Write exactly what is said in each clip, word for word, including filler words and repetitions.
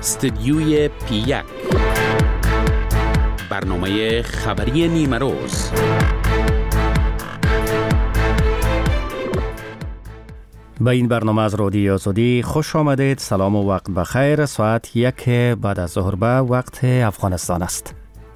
استدیوی پی یک، برنامه خبری نیمه روز. به این برنامه از رادیو آزادی خوش آمدید. سلام و وقت بخیر. ساعت یک بعد از ظهر به وقت افغانستان است.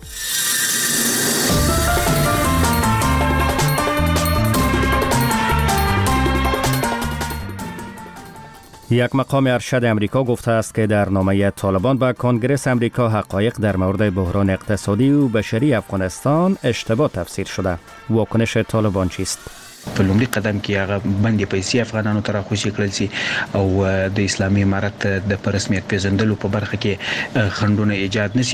یک مقام ارشد امریکا گفته است که در نامه طالبان به کنگره امریکا حقایق در مورد بحران اقتصادی و بشری افغانستان اشتباه تفسیر شده. واکنش طالبان چیست؟ په لومړي قدم کې هغه بندي پیسې افغانانو ته راخوشي کړل شي او د اسلامي امارت د رسمیت پیژندلو په برخه کې خنډونه ایجاد نشي.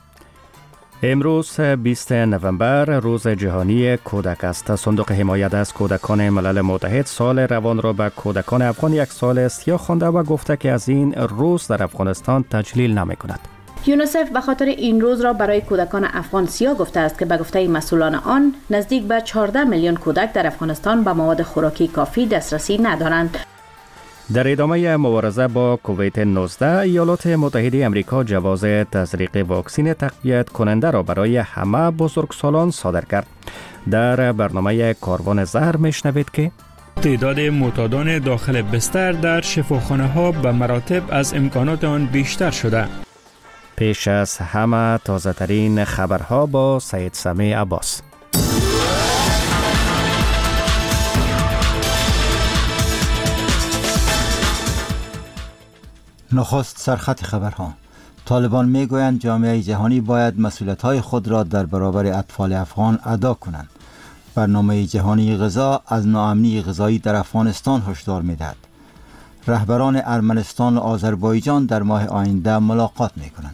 امروز بیست نوامبر روز جهانی کودک است. صندوق حمایت از کودکان ملل متحد سال روان را به کودکان افغان یک سال سیاه خوانده و گفته که از این روز در افغانستان تجلیل نمی کند. یونیسف به خاطر این روز را برای کودکان افغان سیاه گفته است که به گفته مسئولان آن نزدیک به چهارده میلیون کودک در افغانستان به مواد خوراکی کافی دسترسی ندارند. در ادامه مبارزه با کووید نوزده، ایالات متحده امریکا جواز تزریق واکسن تقویت کننده را برای همه بزرگسالان صادر کرد. در برنامه کاروان زهر میشنوید که تعداد معتادان داخل بستر در شفاخانه ها به مراتب از امکانات آن بیشتر شده. پیش از همه تازه ترین خبرها با سید سمی عباس. نخست سرخط خبرها. طالبان میگویند جامعه جهانی باید مسئولیت‌های خود را در برابر اطفال افغان ادا کنند. برنامه جهانی غذا از ناامنی غذایی در افغانستان هشدار می‌دهد. رهبران ارمنستان و آذربایجان در ماه آینده ملاقات می‌کنند.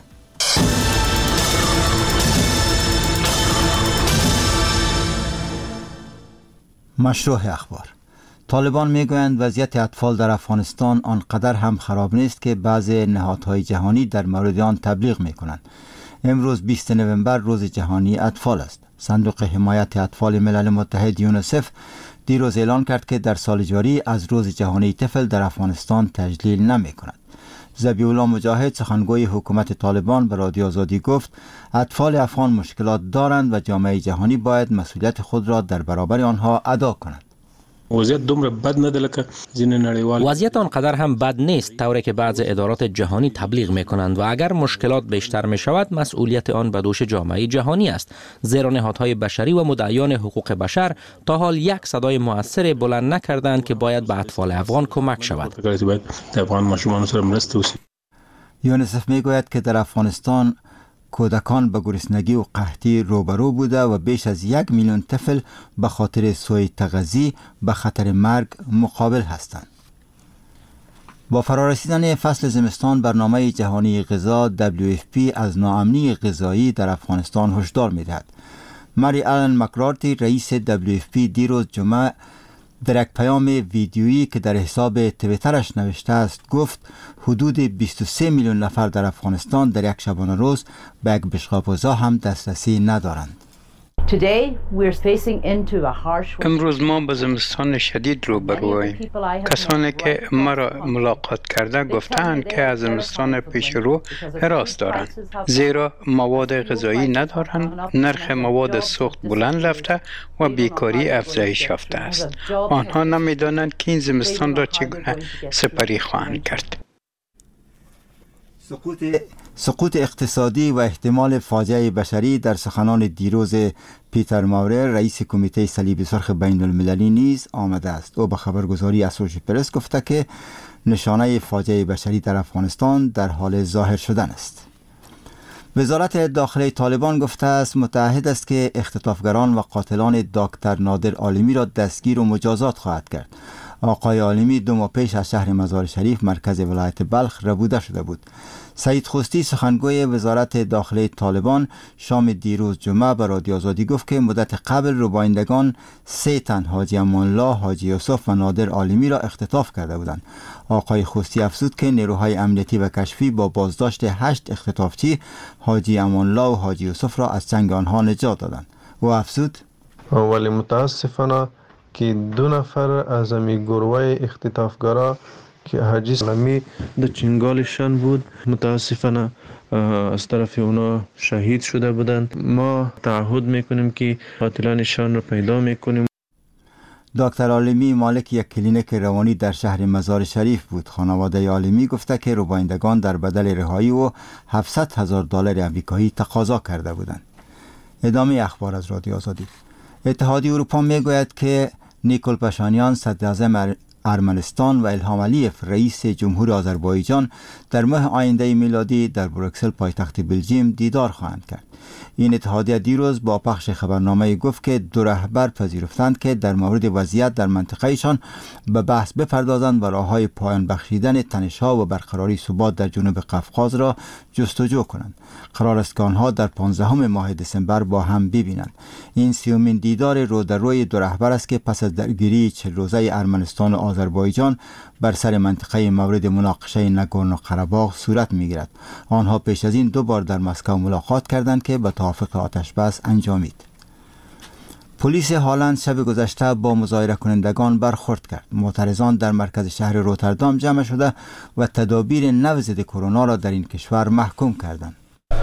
مشروع اخبار. طالبان میگویند وضعیت اطفال در افغانستان آنقدر هم خراب نیست که بعضی نهادهای جهانی در مورد آن تبلیغ میکنند. امروز بیست نوامبر روز جهانی اطفال است. صندوق حمایت اطفال ملل متحد یونیسف دیروز اعلان کرد که در سال جاری از روز جهانی طفل در افغانستان تجلیل نمی کند. ذبیح الله مجاهد سخنگوی حکومت طالبان به رادیو آزادی گفت اطفال افغان مشکلات دارند و جامعه جهانی باید مسئولیت خود را در برابر آنها ادا کند. وضعیت دومره بد نه ده لکه ځینې نړیوال. وضعیت آنقدر هم بد نیست طوری که بعض ادارات جهانی تبلیغ میکنند و اگر مشکلات بیشتر می شود مسئولیت آن به دوش جامعه جهانی است، زیرا نهادهای بشری و مدعیان حقوق بشر تا حال یک صدای مؤثر بلند نکردند که باید به اطفال افغان کمک شود. یونیسف میگوید که در افغانستان کودکان به گرسنگی و قحطی روبرو بوده و بیش از یک میلیون طفل به خاطر سوء تغذیه به خطر مرگ مقابل هستند. با فرارسیدن فصل زمستان برنامه جهانی غذا دبلیو اف پی از ناامنی غذایی در افغانستان هشدار می‌دهد. ماری آلن مکرارتی رئیس دبلیو اف پی دیروز جمعه در یک پیام ویدیویی که در حساب توییترش نوشته است گفت حدود بیست و سه میلیون نفر در افغانستان در یک شبانه روز به یک بشقاب غذا هم دسترسی ندارند. امروز ما با زمستان شدید روبرویم. کسانی که مرا ملاقات کرده گفتند که از زمستان پیش رو هراس دارند، زیرا مواد غذایی ندارند، نرخ مواد سوخت بلند رفته و بیکاری افزایش یافته است. آنها نمی‌دانند که این زمستان را چگونه سپری خواهند کرد. سقوط سقوط اقتصادی و احتمال فاجعه بشری در سخنان دیروز پیتر ماورر رئیس کمیته صلیب سرخ بین المللی نیز آمده است. او به خبرگزاری اسوشییتد پرس گفته که نشانه فاجعه بشری در افغانستان در حال ظاهر شدن است. وزارت داخلی طالبان گفته است متعهد است که اختطافگران و قاتلان دکتر نادر عالمی را دستگیر و مجازات خواهد کرد. آقای عالمی دو ماه پیش از شهر مزار شریف مرکز ولایت بلخ ربوده شده بود. سعید خوستی سخنگوی وزارت داخلی طالبان شام دیروز جمعه به رادیو آزادی گفت که مدت قبل ربایندگان سه تن حاجی امان الله، حاجی یوسف و نادر عالمی را اختطاف کرده بودند. آقای خوستی افزود که نیروهای امنیتی و کشفی با بازداشت هشت اختطافچی حاجی امان الله و حاجی یوسف را از چنگ آنها نجات دادند. او افزود ولی متاسفانه که دو نفر از امی گروه اختطافگرا که حاجی سلامی در چنگالشان بود. متاسفانه از طرف اونا شهید شده بودند. ما تعهد میکنیم که قاتلانشان رو پیدا میکنیم. دکتر عالمی مالک یک کلینیک روانی در شهر مزار شریف بود. خانواده عالمی گفته که روبایندگان در بدل رهایی و هفتصد هزار دلار آمریکایی تقاضا کرده بودند. ادامه اخبار از رادیو آزادی. اتحادیه اروپا میگوید که نیکول پاشانیان صدراعظم ارمنستان و الهام علیف رئیس جمهور آذربایجان در ماه آینده میلادی در بروکسل پایتخت بلژیم دیدار خواهند کرد. این اتحادیه دیروز با پخش خبرنامه گفت که دو رهبر پذیرفتند که در مورد وضعیت در منطقهشان به بحث بپردازند و راههای پایان بخشیدن تنش‌ها و برقراری ثبات در جنوب قفقاز را جستجو کنند. قرار است که آنها در پانزدهم ماه دسامبر با هم ببینند. این سیومین دیدار رو در روی دو رهبر است که پس از درگیری چهل روزه ارمنستان و آذربایجان بر سر منطقه مورد مناقشه ناگورنو قره‌باغ صورت می‌گیرد. آنها پیش از این دو بار در مسکو ملاقات کردند که به توافق آتش بس انجامید. پلیس هالند شب گذشته با مظاهره کنندگان برخورد کرد. معترضان در مرکز شهر روتردام جمع شده و تدابیر نو ضد کرونا را در این کشور محکوم کردند.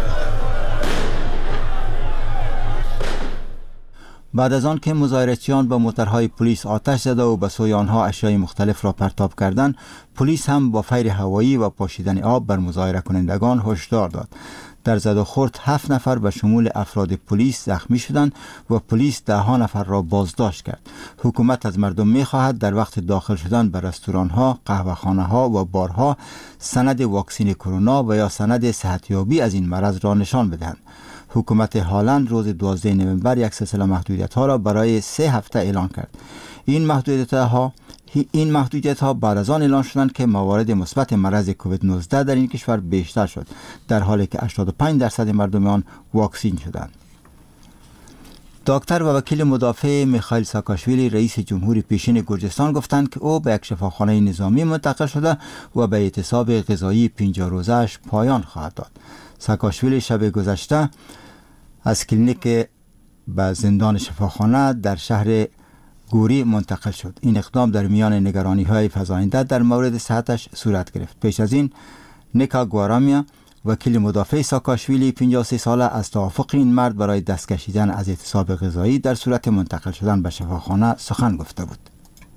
بعد از آن که مظاهرچیان با موترهای پلیس آتش زده و به سوی آنها اشیاء مختلف را پرتاب کردند، پلیس هم با فیر هوایی و پاشیدن آب بر مظاهره کنندگان هشدار داد. در زد و خورد هفت نفر به شمول افراد پلیس زخمی شدند و پلیس ده ها نفر را بازداشت کرد. حکومت از مردم می‌خواهد در وقت داخل شدن به رستوران‌ها، قهوه‌خانه‌ها و بارها سند واکسن کرونا و یا سند صحتیابی از این مرض را نشان بدهند. حکومت هالند روز دوازده نوامبر یک سلسله محدودیت‌ها را برای سه هفته اعلان کرد. این محدودیت‌ها این محدودیت ها بعد از آن اعلان شدند که موارد مثبت مرض کووید نوزده در این کشور بیشتر شد، در حالی که هشتاد و پنج درصد مردم آن واکسین شدند. دکتر و وکیل مدافع میخائیل ساکاشویلی رئیس جمهوری پیشین گرجستان گفتند که او به یک شفاخانه نظامی منتقل شده و به اعتصاب غذایی پنجاه روزه‌اش پایان خواهد داد. ساکاشویلی شب گذشته از کلینیک به زندان شفاخانه در شهر گوری منتقل شد. این اقدام در میان نگرانی های فزاینده در مورد صحتش صورت گرفت. پیش از این نیکا گوارامیا وکیل مدافع ساکاشویلی پنجاه و سه ساله از توافق این مرد برای دست کشیدن از اعتصاب غذایی در صورت منتقل شدن به شفاخانه سخن گفته بود.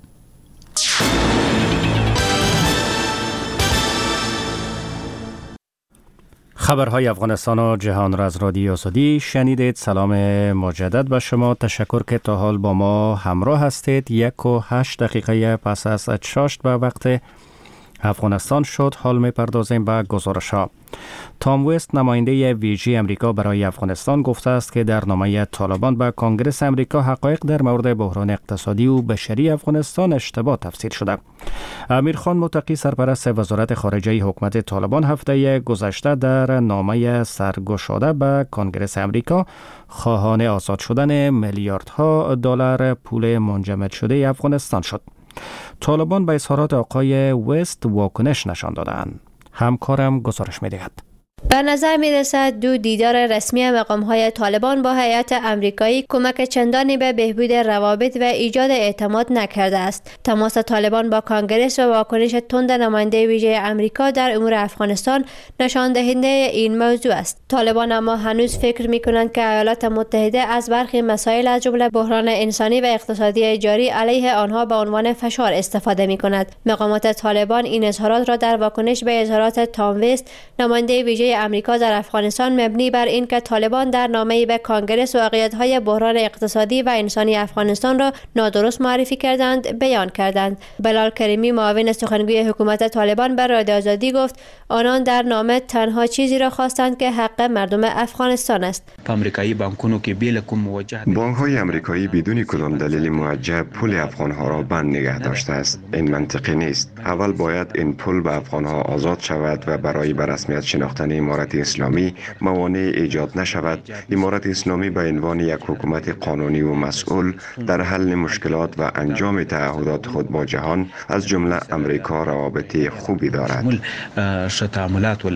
خبرهای افغانستان و جهان را از رادیو آزادی شنیدید. سلام مجدد به شما. تشکر که تا حال با ما همراه هستید. یک و هشت دقیقه پس از شش به وقت افغانستان شد. حال می پردازیم به گزارش ها. تام وست نماینده ویژه امریکا برای افغانستان گفته است که در نامه طالبان به کنگره امریکا حقایق در مورد بحران اقتصادی و بشری افغانستان اشتباه تفسیر شده. امیرخان متقی سرپرست وزارت خارجه حکومت طالبان هفته گذشته در نامه سرگشاده به کنگره امریکا خواهان آزاد شدن میلیاردها دلار پول منجمد شده افغانستان شد. طالبان به اظهارات آقای وست واکنش نشان دادند. همکارم گزارش می‌دهد. به نظر می رسد دو دیدار رسمی مقام‌های طالبان با هیئت امریکایی کمک چندانی به بهبود روابط و ایجاد اعتماد نکرده است. تماس طالبان با کانگرس و واکنش تند نماینده ویژه امریکا در امور افغانستان نشان دهنده این موضوع است. طالبان اما هنوز فکر می کنند که ایالات متحده از برخی مسائل از جمله بحران انسانی و اقتصادی جاری علیه آنها به عنوان فشار استفاده می کند. مقامات طالبان این اظهارات را در واکنش به اظهارات تام وست نماینده ویژه امریکا در افغانستان مبنی بر اینکه طالبان در نامه‌ای به کانگرس واقعیت‌های بحران اقتصادی و انسانی افغانستان را نادرست معرفی کردند بیان کردند. بلال کریمی معاون سخنگوی حکومت طالبان به رادیو آزادی گفت آنان در نامه تنها چیزی را خواستند که حق مردم افغانستان است. آمریکایی بانکونو که بیل کوم موجه بانک‌های آمریکایی بدون کدام دلیل موجه پول افغان‌ها را بند نگه داشته است. این منطقی نیست. اول باید این پول به افغان‌ها آزاد شود و برای به رسمیت شناختن امارت اسلامی موانع ایجاد نشود. امارت اسلامی به عنوان یک حکومت قانونی و مسئول در حل مشکلات و انجام تعهدات خود با جهان از جمله امریکا روابط خوبی دارد.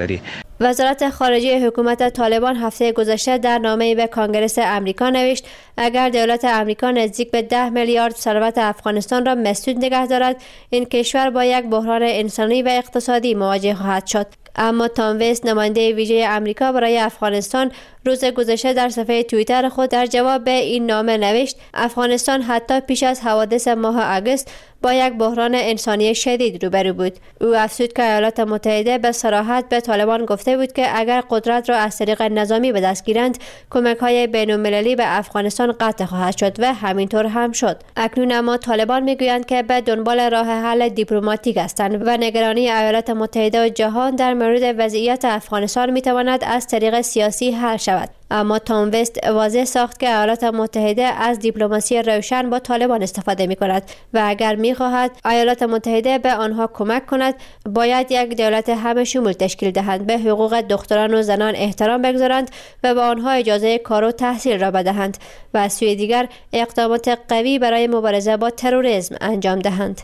وزارت خارجه حکومت طالبان هفته گذشته در نامه‌ای به کانگرس امریکا نوشت اگر دولت امریکا نزدیک به ده میلیارد ثروت افغانستان را مسدود نگه دارد، این کشور با یک بحران انسانی و اقتصادی مواجه خواهد شد. اما تام وست، نماینده ویژه امریکا برای افغانستان، روز گذشته در صفحه توییتر خود در جواب به این نامه نوشت: افغانستان حتی پیش از حوادث ماه آگوست با یک بحران انسانی شدید روبرو بود. او افزود که ایالات متحده به صراحت به طالبان گفته بود که اگر قدرت را از طریق نظامی به دست گیرند، کمک‌های بین‌المللی به افغانستان قطع خواهد شد و همینطور هم شد. اکنون اما طالبان میگویند که به دنبال راه حل دیپلماتیک هستند و نگرانی ایالات متحده و جهان در مورد وضعیت افغانستان میتواند از طریق سیاسی حل شود. اما تام وست واضح ساخت که ایالات متحده از دیپلماسی روشن با طالبان استفاده می کند و اگر می خواهد ایالات متحده به آنها کمک کند، باید یک دولت همه شمول تشکیل دهند، به حقوق دختران و زنان احترام بگذارند و به آنها اجازه کار و تحصیل را بدهند و از سوی دیگر اقدامات قوی برای مبارزه با تروریسم انجام دهند.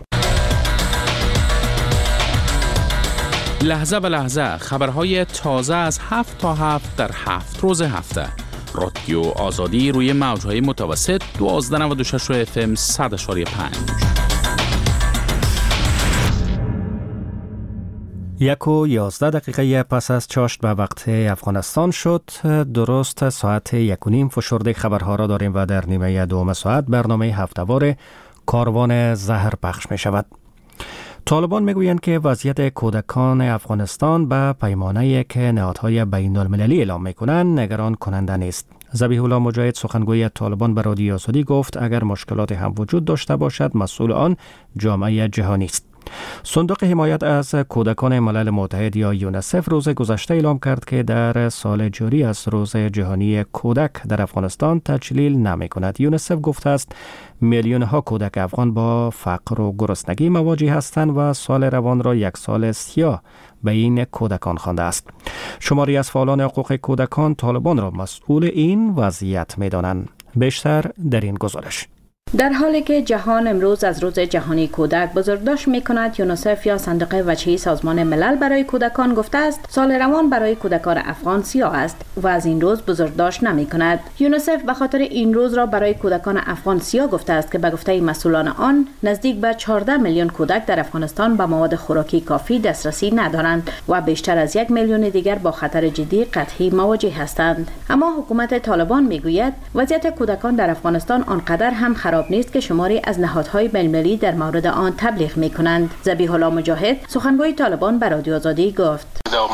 لحظه به لحظه خبرهای تازه از هفت تا هفت در هفت روز هفته. رادیو آزادی روی موجهای متوسط دوازده نود و شش اف ام صد اشاری پنج. یک و یازده دقیقه پس از چاشت به وقت افغانستان شد. درست ساعت یک و نیم فشرده خبرها را داریم و در نیمه دوم ساعت برنامه هفته‌وار کاروان زهر پخش می شود. طالبان میگویند که وضعیت کودکان افغانستان به پیمانه‌ای که نهادهای بین المللی اعلام میکنند نگران کننده نیست. ذبیح الله مجاهد، سخنگوی طالبان، به رادیو آزادی گفت اگر مشکلات هم وجود داشته باشد مسئول آن جامعه جهانی است. صندوق حمایت از کودکان ملل متحد یا یونیسف روز گذشته اعلام کرد که در سال جاری از روز جهانی کودک در افغانستان تجلیل نمی کند. یونیسف گفته است میلیون ها کودک افغان با فقر و گرسنگی مواجه هستند و سال روان را یک سال سیاه به این کودکان خوانده است. شماری از فعالان حقوق کودکان طالبان را مسئول این وضعیت می دانند. بیشتر در این گزارش. در حالی که جهان امروز از روز جهانی کودک بزرگداشت می کند، یونیسف یا صندوق وجهی سازمان ملل برای کودکان گفته است سال روان برای کودکان افغان سیاه است و از این روز بزرگداشت نمی کند. یونیسف به خاطر این روز را برای کودکان افغان سیاه گفته است که به گفته مسئولان آن نزدیک به چهارده میلیون کودک در افغانستان به مواد خوراکی کافی دسترسی ندارند و بیشتر از یک میلیون دیگر با خطر جدی قطعی مواجه هستند. اما حکومت طالبان می گوید وضعیت کودکان در افغانستان آنقدر هم خراب نیست که شماری از نهادهای بین‌المللی در مورد آن تبلیغ می‌کنند. ذبیح الله مجاهد، سخنگوی طالبان، به رادیو آزادی گفت: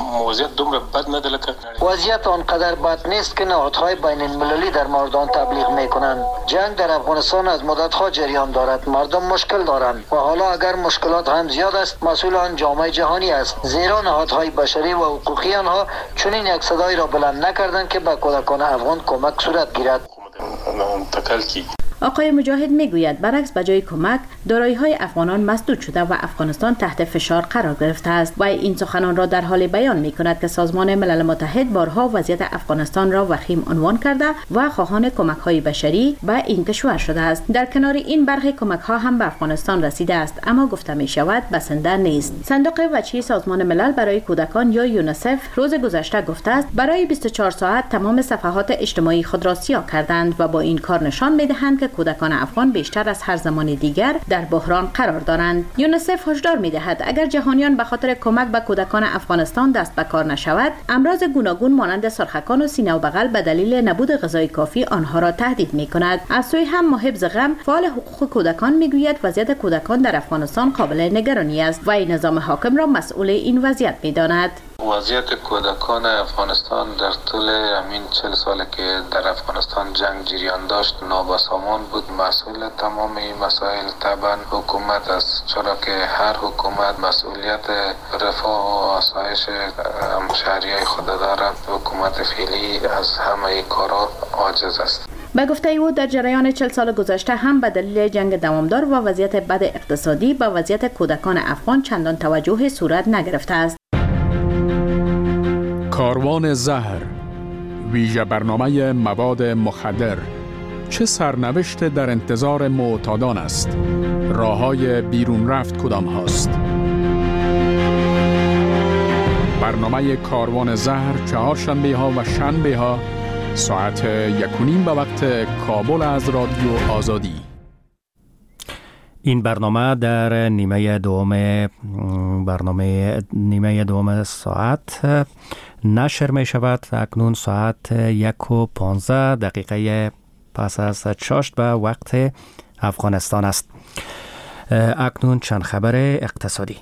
وضعیت آنقدر بد نیست که نهادهای بین‌المللی در مورد آن تبلیغ می‌کنند. جنگ در افغانستان از مدت‌ها جریان دارد. مردم مشکل دارند و حالا اگر مشکلات هم زیاد است، مسئول آن جامعه جهانی است. زیرا نهادهای بشری و حقوقی آنها چنین یک صدایی را بلند نکردند که به کودکان افغان کمک صورت گیرد. آقای مجاهد میگوید برعکس به جای کمک دارایی‌های افغانان مسدود شده و افغانستان تحت فشار قرار گرفته است و این سخنان را در حال بیان می‌کند که سازمان ملل متحد بارها وضعیت افغانستان را وخیم عنوان کرده و خواهان کمک‌های بشری به این کشور شده است. در کنار این برخی کمک‌ها هم به افغانستان رسیده است، اما گفته می‌شود بسنده نیست. صندوق وجهی سازمان ملل برای کودکان یا یونیسف روز گذشته گفته است برای بیست و چهار ساعت تمام صفحات اجتماعی خود را سیاه کردند و با این کار نشان می‌دهند که کودکان افغان بیشتر از هر زمان دیگر در بحران قرار دارند. یونیسف هشدار می‌دهد اگر جهانیان به خاطر کمک به کودکان افغانستان دست به کار نشود، امراض گوناگون مانند سرخکان و سینه و بغل به دلیل نبود غذای کافی آنها را تهدید می‌کند. از سوی هم محب غم، فعال حقوق کودکان می‌گوید وضعیت کودکان در افغانستان قابل نگرانی است و این نظام حاکم را مسئول این وضعیت می‌داند. وضعیت کودکان افغانستان در طول همین چهل ساله که در افغانستان جنگ جریان داشت نابسامان بود. مسئول تمام این مسائل طبعا حکومت است، چرا که هر حکومت مسئولیت رفاه و آسایش شهریای خود دارد. حکومت فعلی از همه کارا عاجز است. به گفته او در جریان چهل سال گذشته هم به دلیل جنگ دوامدار و وضعیت بد اقتصادی به وضعیت کودکان افغان چندان توجه صورت نگرفته است. کاروان زهر، ویژه برنامه مواد مخدر، چه سرنوشت در انتظار معتادان است؟ راه‌های بیرون رفت کدام هاست؟ برنامه کاروان زهر چهارشنبه ها و شنبه ها ساعت یک و نیم به وقت کابل از رادیو آزادی. این برنامه در نیمه دوم برنامه نیمه دوم ساعت نشر می شود. اکنون ساعت یک و پانزده دقیقه پس از چاشت به وقت افغانستان است. اکنون چند خبر اقتصادی.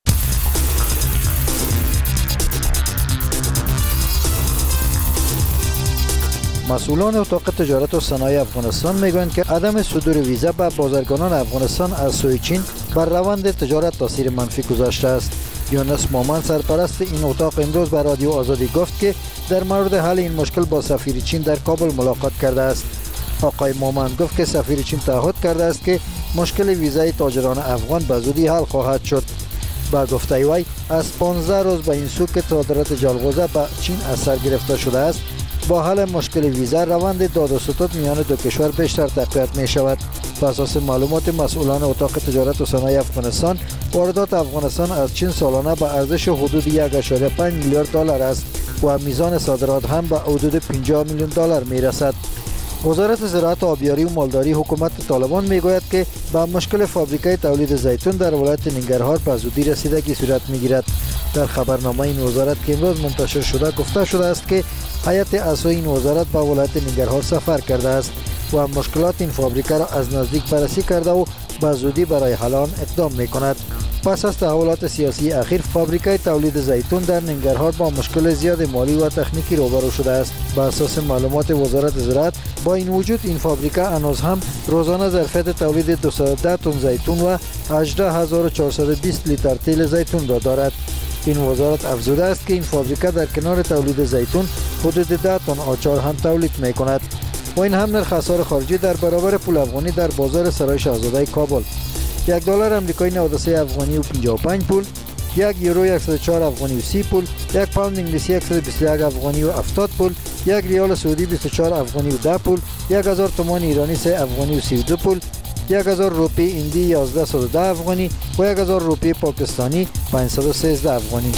مسئولان اتاق تجارت و صنایع افغانستان میگویند که عدم صدور ویزا به بازرگانان افغانستان از سوی چین بر روند تجارت تاثیر منفی گذاشته است. یونس مومن سرپرست این اتاق امروز به رادیو آزادی گفت که در مورد حل این مشکل با سفیر چین در کابل ملاقات کرده است. آقای مومن گفت که سفیر چین تعهد کرده است که مشکل ویزای تاجران افغان به زودی حل خواهد شد. با گفته وی از پانزده روز به این سو که صادرات جلغوزه به چین اثر گرفته شده است، با حل مشکل ویزا روند داد و ستد میان دو کشور بیشتر تقویت می شود. بر اساس معلومات مسئولان اتاق تجارت و صنایع افغانستان، واردات افغانستان از چین سالانه به ارزش حدود یک و پنج میلیارد دلار است و میزان صادرات هم به حدود پنجاه میلیون دلار می رسد. وزارت زراعت، آبیاری و مالداری حکومت طالبان میگوید که به مشکل فابریکه تولید زیتون در ولایت ننگرهار به زودی رسیدگی صورت میگیرد. در خبرنامه این وزارت که امروز منتشر شده گفته شده است که هیئت اعضای این وزارت به ولایت ننگرهار سفر کرده است و مشکلات این فابریکه را از نزدیک بررسی کرده و به زودی برای حل آن اقدام میکند. پس از تحولات سیاسی اخیر، فابریکه تولید زیتون در ننگرهار با مشکل زیاد مالی و تکنیکی روبرو شده است. بر اساس معلومات وزارت زراعت، با این وجود این فابریکه هنوز هم روزانه ظرفیت تولید دویست و ده تن زیتون و هجده هزار و چهارصد و بیست لیتر تیل زیتون را دارد. این وزارت افزوده است که این فابریکه در کنار تولید زیتون حدود ده تن آچار هم تولید می کند و این هم نرخ اسعار خارجی در برابر پول افغانی در بازار سرای شاهزاده کابل: یک دلار آمریکایی نود و سه افغانی و پنجاه و پنج پول، یک یورو صد و چهار افغانی و سی پول، یک پوند انگلیسی صد و بیست و یک افغانی و هفتاد پول، یک ریال سعودی بیست و چهار افغانی و ده پول، یک هزار تومان ایرانی سه افغانی و سی و دو پول، یک هزار روپی هندی یازده و ده افغانی و یک هزار روپی پاکستانی پانصد و سیزده افغانی.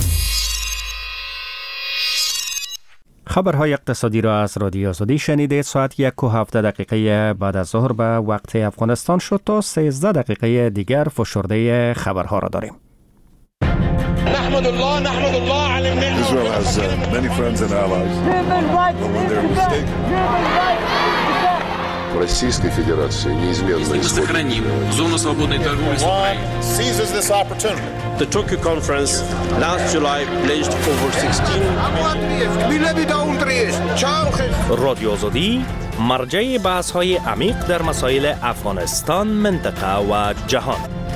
خبرهای اقتصادی را از رادیو آزادی شنیدید. ساعت یک و هفده دقیقه بعد از ظهر به وقت افغانستان شد. تا سیزده دقیقه دیگر فشرده خبرها را داریم. نحمد الله نحمد الله على النعمة. Israel has uh, many friends and allies. When they're mistaken. Российской Федерации неизменно мы сохраним зону свободной торговли с Украиной. Seizes this opportunity. The Tokyo conference last July pledged over sixteen. رادیو آزادی مرجع بحث‌های عمیق در مسائل افغانستان، منطقه و جهان.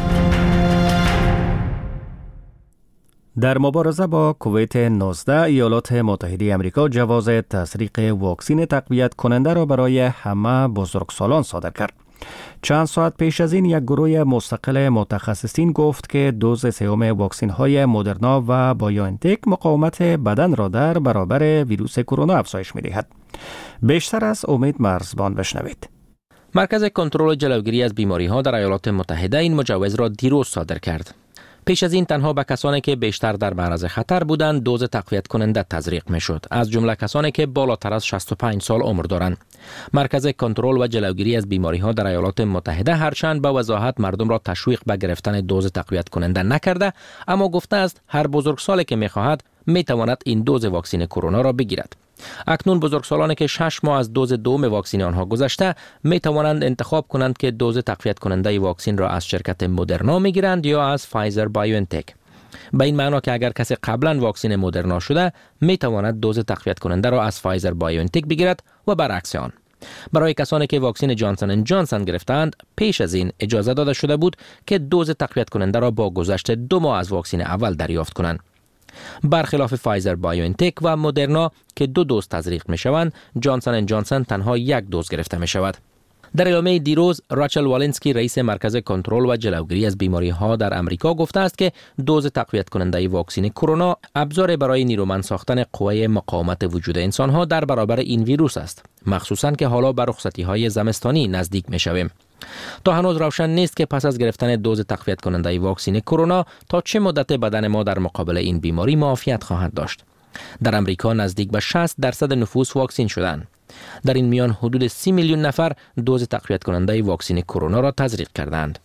در مبارزه با کووید نوزده، ایالات متحده آمریکا جواز تزریق واکسن تقویت کننده را برای همه بزرگسالان صادر کرد. چند ساعت پیش از این یک گروه مستقل متخصصین گفت که دوز سوم واکسن های مدرنا و بایوانتک مقاومت بدن را در برابر ویروس کرونا افزایش می دهد. بیشتر از امید مرزبان بشنوید. مرکز کنترل و جلوگیری از بیماری ها در ایالات متحده این مجوز را دیروز صادر کرد. پیش از این تنها به کسانی که بیشتر در معرض خطر بودند دوز تقویت کننده تزریق میشد، از جمله کسانی که بالاتر از شصت و پنج سال عمر دارند. مرکز کنترل و جلوگیری از بیماری ها در ایالات متحده هرچند به وضاحت مردم را تشویق به گرفتن دوز تقویت کننده نکرده، اما گفته است هر بزرگسالی که میخواهد میتواند این دوز واکسن کرونا را بگیرد. اکنون بزرگسالانی که شش ماه از دوز دوم واکسن آنها گذشته می توانند انتخاب کنند که دوز تقویت کننده واکسن را از شرکت مدرنا می گیرند یا از فایزر بایوانتک. به این معنی که اگر کسی قبلا واکسن مدرنا شده می تواند دوز تقویت کننده را از فایزر بایوانتک بگیرد و برعکس آن. برای کسانی که واکسن جانسون اند جانسون گرفتند پیش از این اجازه داده شده بود که دوز تقویت کننده را با گذشت دو ماه از واکسن اول دریافت کنند. برخلاف فایزر بایوانتک و مدرنا که دو دوز تزریق می شوند، جانسون اند جانسون تنها یک دوز گرفته می شود. در اعلامیه دیروز راچل والنسکی رئیس مرکز کنترل و جلوگیری از بیماری ها در امریکا گفته است که دوز تقویت کننده واکسن کرونا ابزار برای نیرومند ساختن قوه مقاومت وجود انسان ها در برابر این ویروس است، مخصوصاً که حالا به رخصتی های زمستانی نزدیک می شویم. تا هنوز روشن نیست که پس از گرفتن دوز تقویت کننده واکسن کرونا تا چه مدت بدن ما در مقابل این بیماری معافیت خواهد داشت. در امریکا نزدیک به شصت درصد نفوس واکسین شدند. در این میان حدود سی میلیون نفر دوز تقویت کننده واکسن کرونا را تزریق کردند.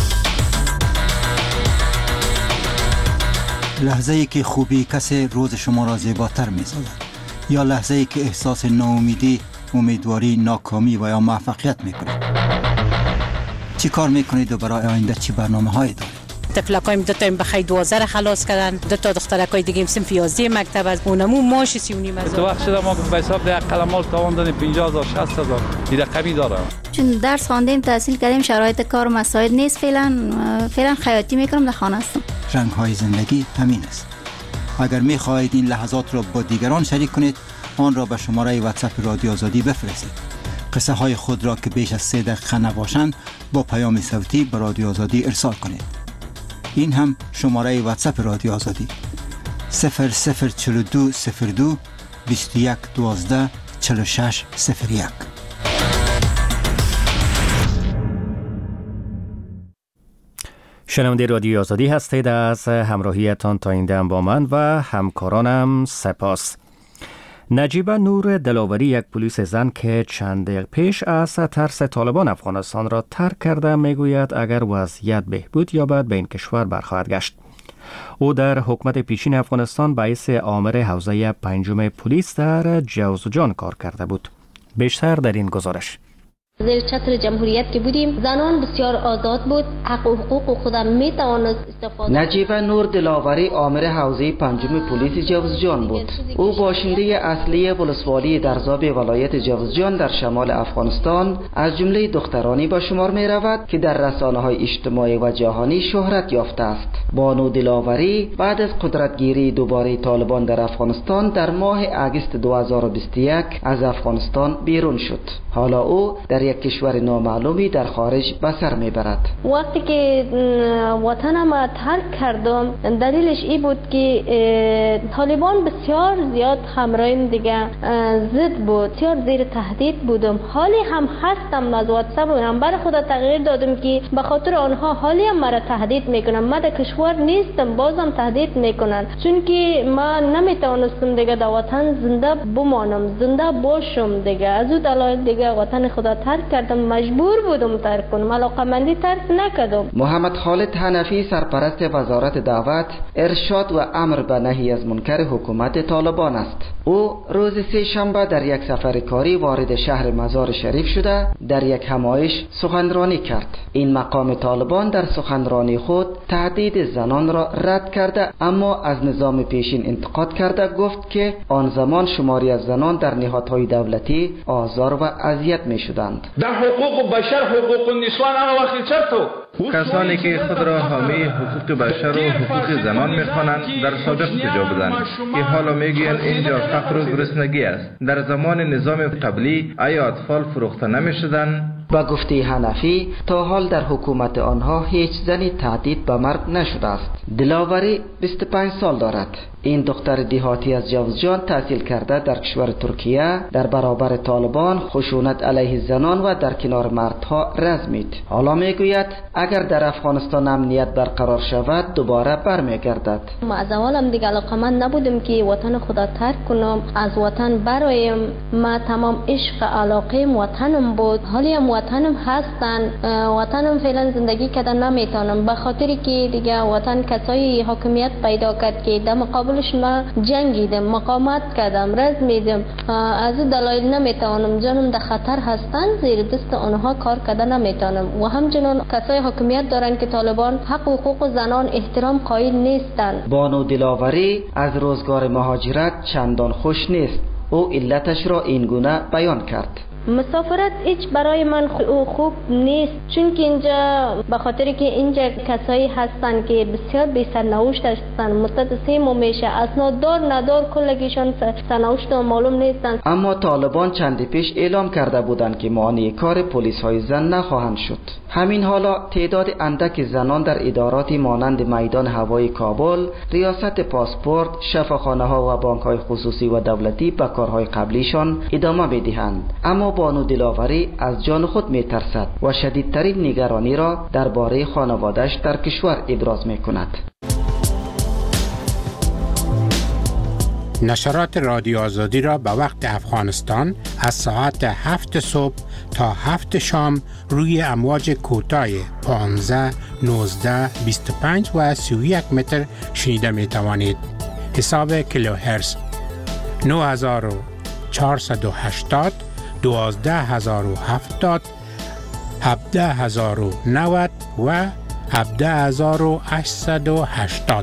لحظه ای که خوبی کسی روز شما را زیباتر می سازد، یا لحظه ای که احساس ناامیدی، امیدواری، ناکامی و یا موفقیت می کنید. چی کار می کنید و برای آینده چی برنامه هایی دارید؟ تفلکایم دو تا بخای دوازده خلاص کردن، دو تا دخترکای دیگه صنف یازده مکتب از اونمو ماش سی و نیم هزار. تو وقت شده ما به حساب ده قلمال تاوان دادیم پنجاه هزار شصت هزار این رقمی داره. چون درس خواندیم تحصیل کردیم شرایط کار مساعد نیست، فعلا فعلا خیاطی میکنم، در خانه هستم. رنگ های زندگی همین است. اگر می خواهید این لحظات را با دیگران شریک کنید، آن را به شماره واتساپ رادیو آزادی بفرستید. قصه های خود را که بیش از سه دقیقه نباشند با پیام صوتی به رادیو آزادی ارسال کنید. این هم شماره واتساپ رادیو آزادی صفر صفر چهل و دو صفر دو بیست و یک دوازده چهل و شش صفر یک. شنونده رادیو آزادی هستید. از همراهیتان تا این دم با من و همکارانم سپاس. نجیبه نور دلاوری، یک پلیس زن که چند دقیقه پیش از ترس طالبان افغانستان را ترک کرده، میگوید اگر وضعیت بهبود یابد به این کشور برخواهد گشت. او در حکومت پیشین افغانستان باعث آمر حوزه پنجم پلیس در جوزجان کار کرده بود. بیشتر در این گزارش. زیر چتر جمهوریت که بودیم زنان بسیار آزاد بود، حق و حقوق خود می توانست استفاده. نجیبه نور دلاوری آمر حوزه پنجم پلیس جوزجان بود. او باشنده اصلی ولسوالی درزاب ولایت جوزجان در شمال افغانستان از جمله دخترانی به شمار می رود که در رسانه های اجتماعی و جهانی شهرت یافته است. بانو دلاوری بعد از قدرتگیری دوباره طالبان در افغانستان در ماه اگست دو هزار و بیست و یک از افغانستان بیرون شد. حالا او در یک کشور نامعلومی در خارج به سر میبرد. وقتی که وطنم ترک کردم دلیلش این بود که طالبان بسیار زیاد همراهیم دیگه ضد بود، بسیار زیر تهدید بودم. حالی هم هستم، از واتساپ نمبر خود تغییر دادم که به خاطر آنها حالی هم مرا تهدید میکنن. من در کشور نیستم بازم تهدید میکنن، چون که من نمیتونستم دیگه در وطن زنده بمانم، زنده باشم دیگه. از اون دلایل دیگه وطن خدا ترک کردم، مجبور بودم ترک کنم، علاقمندی ترک نکردم. محمد خالد حنفی سرپرست وزارت دعوت، ارشاد و امر به نهی از منکر حکومت طالبان است. او روز سه شنبه در یک سفر کاری وارد شهر مزار شریف شده در یک همایش سخنرانی کرد. این مقام طالبان در سخنرانی خود تهدید زنان را رد کرده، اما از نظام پیشین انتقاد کرده. گفت که آن زمان شماری از زنان در نهادهای دولتی آزار و اذیت می شدند. در حقوق بشر، حقوق النسوان آن وقت چرتو کسانی که خود را حامی حقوق بشر و حقوق زنان می‌خوانند در سابق کجا بودند که حالا میگویند اینجا فقر و گرسنگی است؟ در زمان نظام قبلی آیا اطفال فروخته نمی‌شدند؟ با گفته حنفی تا حال در حکومت آنها هیچ زنی تهدید به مرگ نشده است. دلاوری بیست و پنج سال دارد. این دختر دیهاتی از جوزجان تحصیل کرده در کشور ترکیه در برابر طالبان خشونت علیه زنان و در کنار مردها رزمید. حالا میگوید اگر در افغانستان امنیت برقرار شود دوباره برمیگردد. ما از اولم دیگه علاقمند نبودم که وطن خدا ترک کنم، از وطن برایم. ما تمام عشق علاقه وطنم بود، حالی هم وطنم هستن. وطنم فعلا زندگی کردن نمیتونم به خاطری که دیگه وطن کسایی حاکمیت پیدا کرد که در مقابلش ما جنگیدم، مقاومت کردم، رزمیدم. از این دلایل نمیتونم، جانم در خطر هستن، زیر دست آنها کار کردن نمیتونم. و همچنین کسای حاکمیت دارن که طالبان حق و حقوق زنان احترام قائل نیستن. بانو دلاوری از روزگار مهاجرت چندان خوش نیست. او علتش را این گونه بیان کرد. مسافرت هیچ برای من خوب نیست، چون که اینجا به خاطر که اینجا کسایی هستن که بسیار بی سرنوشت هستن، مدت سه ماه میشه اسناد دار ندار کلگیشان سرنوشت معلوم نیستن. اما طالبان چندی پیش اعلام کرده بودند که مانع کار پلیس های زن نخواهند شد. همین حالا تعداد اندک زنان در ادارات مانند میدان هوایی کابل، ریاست پاسپورت، شفاخانه ها و بانک های خصوصی و دولتی به کارهای قبلیشان ادامه میدهند. اما بانو دلاوری از جان خود می ترسد و شدیدترین نگرانی را درباره خانواده‌اش در کشور ابراز می کند. نشرات رادیو آزادی را به وقت افغانستان از ساعت هفت صبح تا هفت شام روی امواج کوتاه پانزده، نوزده، بیست و پنج و سی و یک متر شنیده می توانید. حساب کیلوهرتز نه هزار و چهارصد و هشتاد، دوازده هزار و هفتاد، هفده هزار و نود و هفده هزار و هشتصد و هشتاد.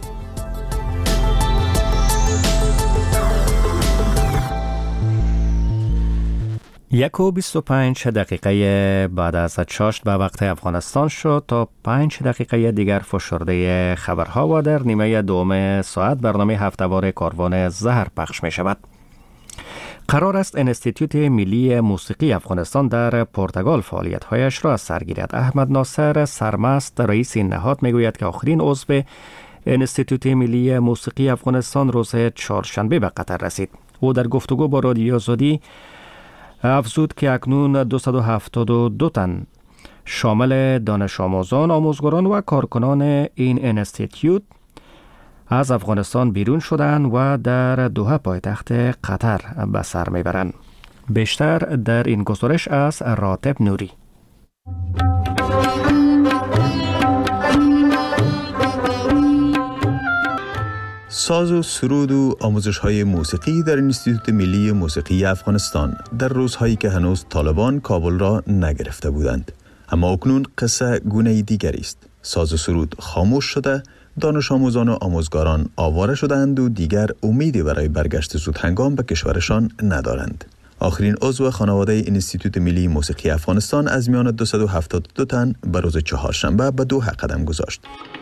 یک و بیست و پنج دقیقه بعد از چاشت به وقت افغانستان شد. تا پنج دقیقه دیگر فشرده خبرها و در نیمه دوم ساعت برنامه هفته‌وار کاروان زهر پخش می شود. قرار است انستیتوت ملی موسیقی افغانستان در پرتغال فعالیت‌هایش را از سر گیرد. احمد ناصر سرمست رئیس این نهاد میگوید که آخرین عضو انستیتوت ملی موسیقی افغانستان روز چهارشنبه به قطر رسید. او در گفتگو با رادیو آزادی افزود که اکنون دویست و هفتاد و دو تن شامل دانش آموزان، آموزگاران و کارکنان این انستیتیوت از افغانستان بیرون شدند و در دوحه پایتخت قطر به سر میبرند. بیشتر در این گزارش از راتب نوری. ساز و سرود و آموزش‌های موسیقی در انستیتوت ملی موسیقی افغانستان در روزهایی که هنوز طالبان کابل را نگرفته بودند. اما اکنون قصه گونه دیگری است. ساز و سرود خاموش شده، دانش آموزان و آموزگاران آواره شدند و دیگر امیدی برای برگشت زود هنگام به کشورشان ندارند. آخرین عضو خانواده انستیتوت ملی موسیقی افغانستان از میان دویست و هفتاد و دو تن به روز چهارشنبه به دوحه قدم گذاشت.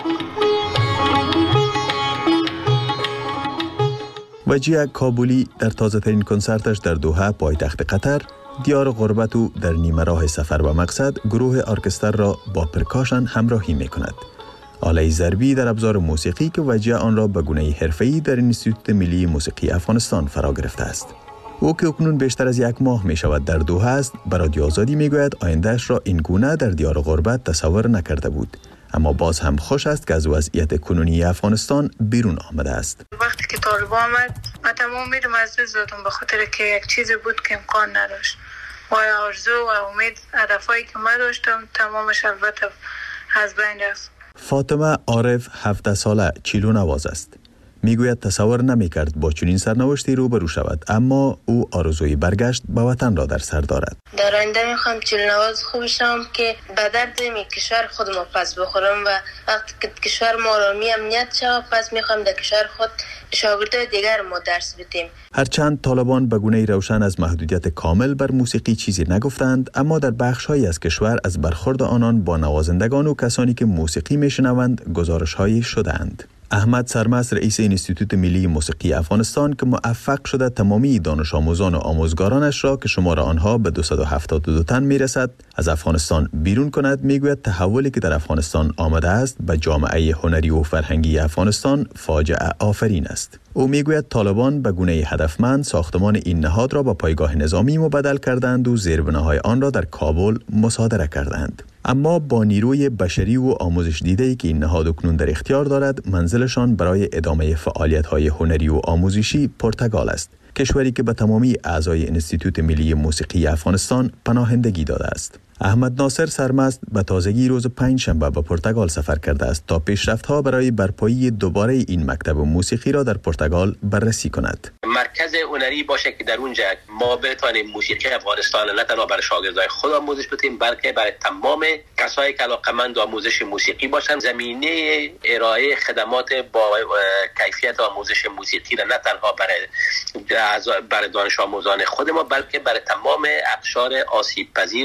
وجیه کابولی در تازه ترین کنسرتش در دوحه پایتخت قطر، دیار غربت و در نیمه راه سفر به مقصد، گروه ارکستر را با پرکاشن همراهی می کند. آله ضربی در ابزار موسیقی که وجیه آن را به گونه حرفه‌ای در انستیتوت ملی موسیقی افغانستان فرا گرفته است. او که اکنون بیشتر از یک ماه می شود در دوحه است، به رادیو آزادی می گوید آیندهش را این گونه در دیار غربت تصور نکرده بود. اما باز هم خوش است که از وضعیت کنونی افغانستان بیرون آمده است. وقتی که طالب آمد من تمام امیدم از دست دادم، به خاطر که یک چیزی بود که امکان نداشت و آرزو و امید هدفایی که من داشتم تمامش البته از بین رفت. فاطمه عارف هفده ساله چیلو نواز است. میگوید تصور نمی‌کرد با چنین سرنوشتی روبرو شود، اما او آرزوی برگشت به وطن را در سر دارد. در آینده میخوام چیلونواز خوب شم که به درد می کشور خودم پس بخورم و وقتی که کشور ما را می امنیت شود پس میخوام در کشور خود شاگردای دیگر ما درس بدیم. هرچند طالبان به گونه روشن از محدودیت کامل بر موسیقی چیزی نگفتند، اما در بخش‌هایی از کشور از برخورد آنان با نوازندگان و کسانی که موسیقی میشنوند گزارش‌هایی شدند. احمد سرمست رئیس انستیتوت ملی موسیقی افغانستان که موفق شده تمامی دانش آموزان و آموزگارانش را که شمار آنها به دویست و هفتاد و دو تن میرسد از افغانستان بیرون کند، میگوید تحولی که در افغانستان آمده است به جامعه هنری و فرهنگی افغانستان فاجعه آفرین است. او میگوید طالبان به گونه هدفمند ساختمان این نهاد را به پایگاه نظامی مبدل کردند و زیربناهای آن را در کابل مصادره کردند. اما با نیروی بشری و آموزش دیده‌ای که این نهاد اکنون در اختیار دارد، منزلشان برای ادامه فعالیت‌های هنری و آموزشی پرتغال است، کشوری که به تمامی اعضای انستیتوت ملی موسیقی افغانستان پناهندگی داده است. احمد ناصر سرمست به تازگی روز پنجشنبه به پرتغال سفر کرده است تا پیشرفت‌ها برای برپایی دوباره این مکتب موسیقی را در پرتغال بررسی کند. مرکز هنری باشه که در اونجا ما بتوانیم موسیقی افغانستان نه تنها برای شاگردای خود آموزش بدیم بلکه برای تمام کسایی که علاقه‌مند آموزش موسیقی باشند زمینه ارائه خدمات با کیفیت آموزش موسیقی را نه تنها برای برای دانش آموزان خود ما بلکه برای تمام اقشار آسیب پذیر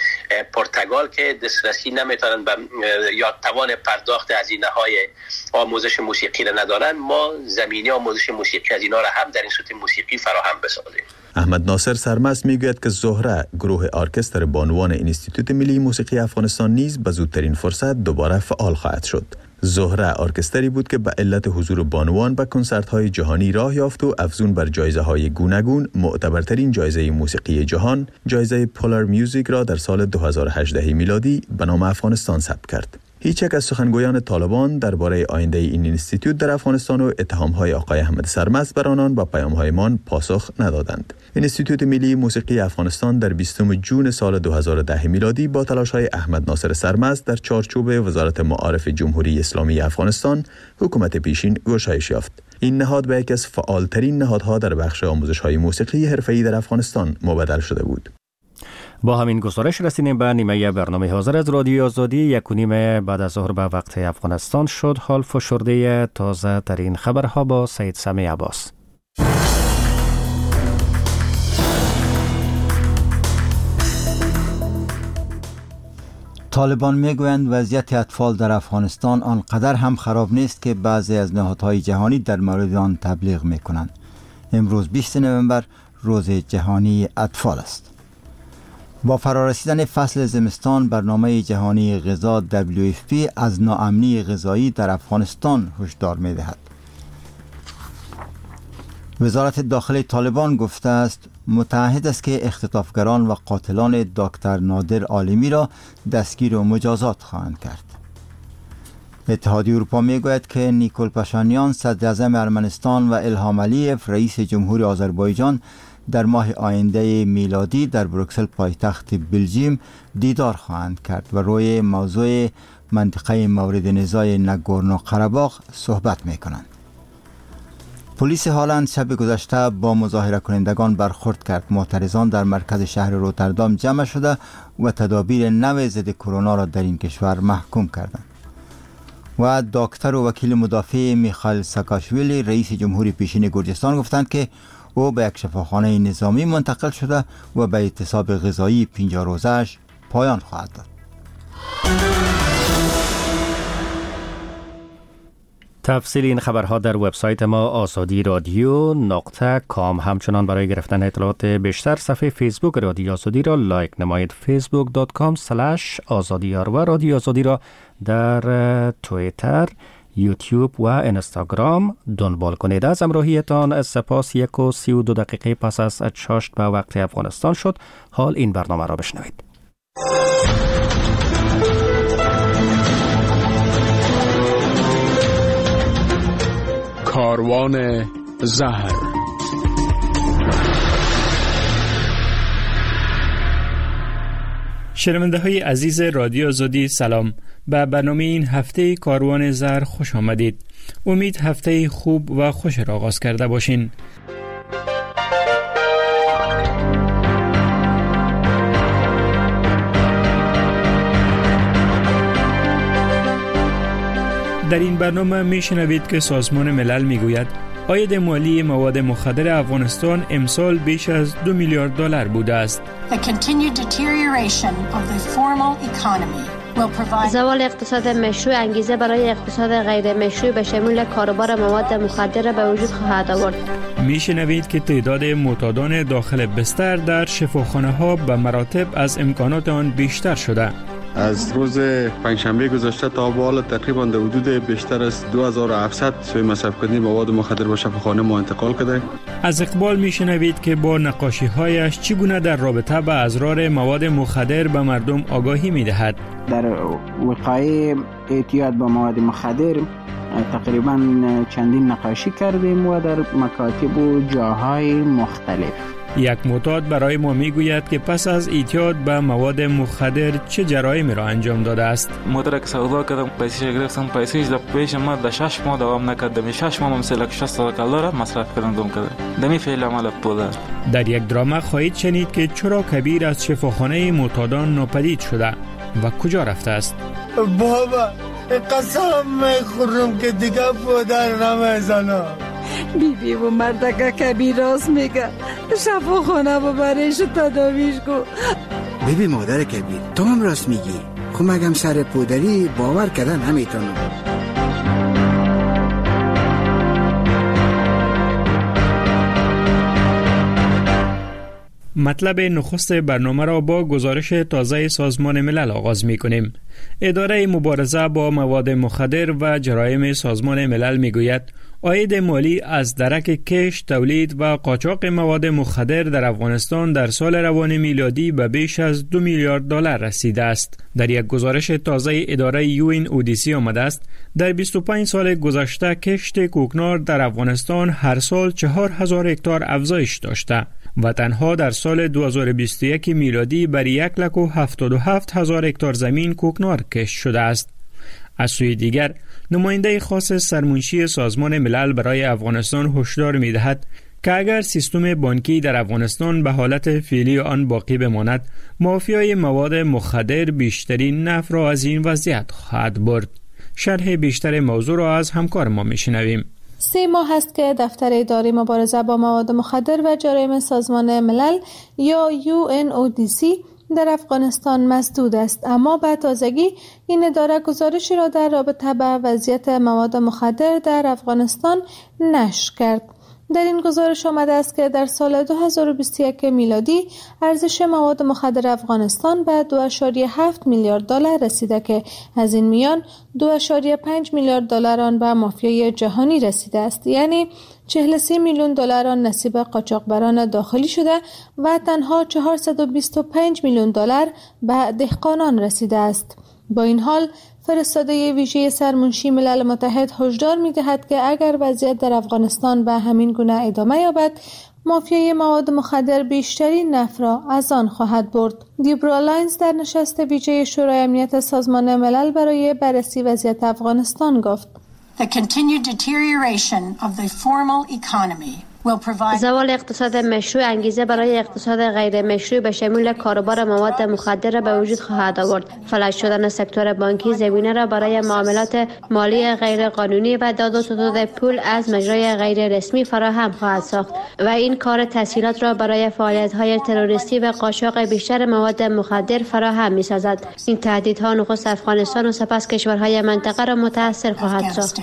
پرتغال که دسترسی نمیتونن به یا توان پرداخت هزینه های آموزش موسیقی را ندارن، ما زمینه آموزش موسیقی از اینا را هم در انستیتوت موسیقی فراهم بسازیم. احمد ناصر سرمست میگوید که زهره گروه ارکستر بانوان انستیتوت ملی موسیقی افغانستان نیز به زودترین فرصت دوباره فعال خواهد شد. زهره ارکستری بود که به علت حضور بانوان به کنسرت‌های جهانی راه یافت و افزون بر جایزه‌های گوناگون معتبرترین جایزه موسیقی جهان، جایزه پولار میوزیک را در سال دو هزار و هجده میلادی به نام افغانستان ثبت کرد. هیچ یک از سخنگویان طالبان درباره آینده این اینستیتوت در افغانستان و اتهام‌های آقای احمد سرمست بر آنان با پیام‌هایمان پاسخ ندادند. اینستیتوت ملی موسیقی افغانستان در بیستم جون سال دو هزار و ده میلادی با تلاش‌های احمد ناصر سرمست در چارچوب وزارت معارف جمهوری اسلامی افغانستان حکومت پیشین گشایش یافت. این نهاد به یکی از فعالترین نهادها در بخش آموزش‌های موسیقی حرفه‌ای در افغانستان مبدل شده بود. با همین گزارش رسیدیم به نیمه برنامه حاضر از رادیو آزادی. یک و نیم بعد از ظهر به وقت افغانستان شد. حال فشرده تازه ترین خبرها با سید سمی عباس. طالبان میگویند وضعیت اطفال در افغانستان آنقدر هم خراب نیست که بعضی از نهادهای جهانی در مورد آن تبلیغ میکنند. امروز بیستم نوامبر روز جهانی اطفال است. با فرارسیدن فصل زمستان، برنامه جهانی غذا دبلیو اف پی از ناامنی غذایی در افغانستان هشدار می‌دهد. وزارت داخلی طالبان گفته است متعهد است که اختطافگران و قاتلان دکتر نادر عالمی را دستگیر و مجازات خواهند کرد. اتحادیه اروپا میگوید که نیکول پاشانیان صدر اعظم ارمنستان و الهام علیف رئیس جمهوری آذربایجان در ماه آینده میلادی در بروکسل پایتخت بلژیم دیدار خواهند کرد و روی موضوع منطقه مورد نزاع ناگورنو قره‌باغ صحبت میکنند. پلیس هالند شب گذشته با مظاهره کنندگان برخورد کرد. معترضان در مرکز شهر روتردام جمع شده و تدابیر نو ضد کرونا را در این کشور محکوم کردند. و دکتر و وکیل مدافع میخائیل ساکاشویلی رئیس جمهوری پیشین گرجستان گفتند که او به یک شفاخانه نظامی منتقل شده و به اعتصاب غذایی پنجاه روزه‌اش پایان خواهد داد. تفصیل این خبرها در وبسایت ما آزادی رادیو نقطه کام. همچنان برای گرفتن اطلاعات بیشتر صفحه فیسبوک رادیو آزادی را لایک نمایید. فیسبوک دات کام اسلش آزادی و رادیو آزادی را در توییتر، یوتیوب و اینستاگرام دنبال کنید. از همراهیتان سپاس. یک و سی و دو دقیقه پس از چاشت به وقت افغانستان شد. حال این برنامه را بشنوید. کاروان زهر. شنونده های عزیز رادیو آزادی سلام. به برنامه این هفته کاروان زهر خوش آمدید. امید هفته خوب و خوش را آغاز کرده باشین. در این برنامه می شنوید که سازمان ملل می گوید عاید مالی مواد مخدر افغانستان امسال بیش از دو میلیارد دلار بوده است. زوال اقتصاد مشروع انگیزه برای اقتصاد غیر مشروع به شمول کاروبار مواد مخدر به وجود خواهد آورد. می شنوید که تعداد معتادان داخل بستر در شفاخانه ها به مراتب از امکانات آن بیشتر شده. از روز پنجشنبه گذشته تا به حال تقریبا در حدود بیشتر از دو هزار و هفتصد سوی مصرف کننده مواد مخدر به شفاخانه ما انتقال کرده. از اقبال میشنوید که با نقاشی هایش چگونه در رابطه با اضرار مواد مخدر به مردم آگاهی میدهد. در وقایع اعتیاد با مواد مخدر تقریبا چندین نقاشی کردیم و در مکاتب و جاهای مختلف. یک معتاد برای ما میگوید که پس از اعتیاد به مواد مخدر چه جرایمی را انجام داده است. مدرک سودا کردم، پیسش گرفتم، پیسش در پیش ما در شش ماه دوام نکردم. شش ماه مثلا شصت کالر را مصرف کردم دوم کردم. دمی فعل عمل پول. در یک درام خواهید شنید که چرا کبیر از شفاخانه معتادان ناپدید شده و کجا رفته است. بابا قسم میخورم که دیگه پدر نمیزنم. بی بی و مردکه کبیر راست میگه. شفاخانه و برایش تداویش کن. بی بی مادر کبیر تو هم راست میگی. خب مگم سر پودری باور کردن نمیتونم. مطلب نخست برنامه را با گزارش تازه سازمان ملل آغاز می کنیم. اداره مبارزه با مواد مخدر و جرایم سازمان ملل می گوید عاید مالی از درک کشت، تولید و قاچاق مواد مخدر در افغانستان در سال روان میلادی به بیش از دو میلیارد دلار رسیده است. در یک گزارش تازه اداره یو این او دی سی آمده است در بیست و پنج سال گذشته کشت کوکنار در افغانستان هر سال چهار هزار هکتار افزایش داشته و تنها در سال دو هزار و بیست و یک میلادی بر یک لک و هفتاد و هفت هزار هکتار زمین کوکنار کشت شده است. از سوی دیگر نماینده خاص سرمنشی سازمان ملل برای افغانستان هشدار می‌دهد که اگر سیستم بانکی در افغانستان به حالت فعلی آن باقی بماند، مافیای مواد مخدر بیشترین نفع را از این وضعیت خواهد برد. شرح بیشتر موضوع را از همکار ما می‌شنویم. سه ماه است که دفتر اداره مبارزه با مواد مخدر و جرایم سازمان ملل یا یو این او دی سی در افغانستان مسدود است، اما به تازگی این اداره گزارشی را در رابطه با وضعیت مواد مخدر در افغانستان نشر کرد. در این گزارش آمده است که در سال دو هزار و بیست و یک میلادی ارزش مواد مخدر افغانستان به دو ممیز هفت میلیارد دلار رسیده که از این میان دو ممیز پنج میلیارد دلار آن به مافیای جهانی رسیده است، یعنی چهل و سه میلیون دلار آن نصیب قاچاقبران داخلی شده و تنها چهارصد و بیست و پنج میلیون دلار به دهقانان رسیده است. با این حال فرستاده ویژه سرمنشی ملل متحد هشدار می‌دهد که اگر وضعیت در افغانستان به همین گونه ادامه یابد، مافیای مواد مخدر بیشترین نفع را از آن خواهد برد. دیبرا لاینز در نشست ویژه شورای امنیت سازمان ملل برای بررسی وضعیت افغانستان گفت: The continued deterioration of the formal economy زوال اقتصاد مشروع انگیزه برای اقتصاد غیر مشروع به شمول کاروبار مواد مخدر را به وجود خواهد آورد. فلج شدن سکتور بانکی زمینه را برای معاملات مالی غیر قانونی و داد و ستد پول از مجرای غیر رسمی فراهم خواهد ساخت و این کار تسهیلات را برای فعالیت‌های تروریستی و قاچاق بیشتر مواد مخدر فراهم می‌سازد. این تهدیدها نخست افغانستان و سپس کشورهای منطقه را متاثر خواهد ساخت.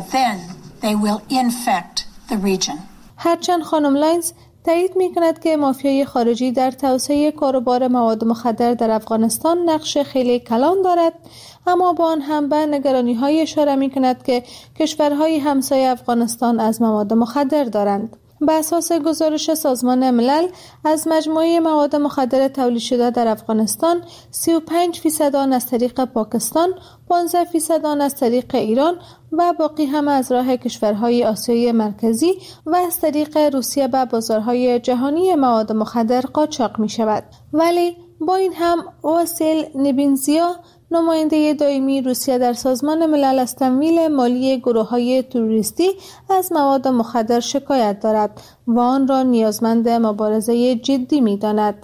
هرچند خانم لاینز تایید می کند که مافیای خارجی در توسعه کاروبار مواد مخدر در افغانستان نقش خیلی کلان دارد، اما با آن هم به نگرانی‌های اشاره می کند که کشورهای همسایه افغانستان از مواد مخدر دارند. به اساس گزارش سازمان ملل از مجموعه مواد مخدر تولید شده در افغانستان، سی و پنج فیصد آن از طریق پاکستان، پانزده فیصد آن از طریق ایران و باقی هم از راه کشورهای آسیای مرکزی و از طریق روسیه به بازارهای جهانی مواد مخدر قاچاق می شود. ولی با این هم واسیل نبینزیا، نماینده دائمی روسیه در سازمان ملل از تمویل مالی گروه‌های تروریستی از مواد مخدر شکایت دارد و آن را نیازمند مبارزه جدی می‌داند.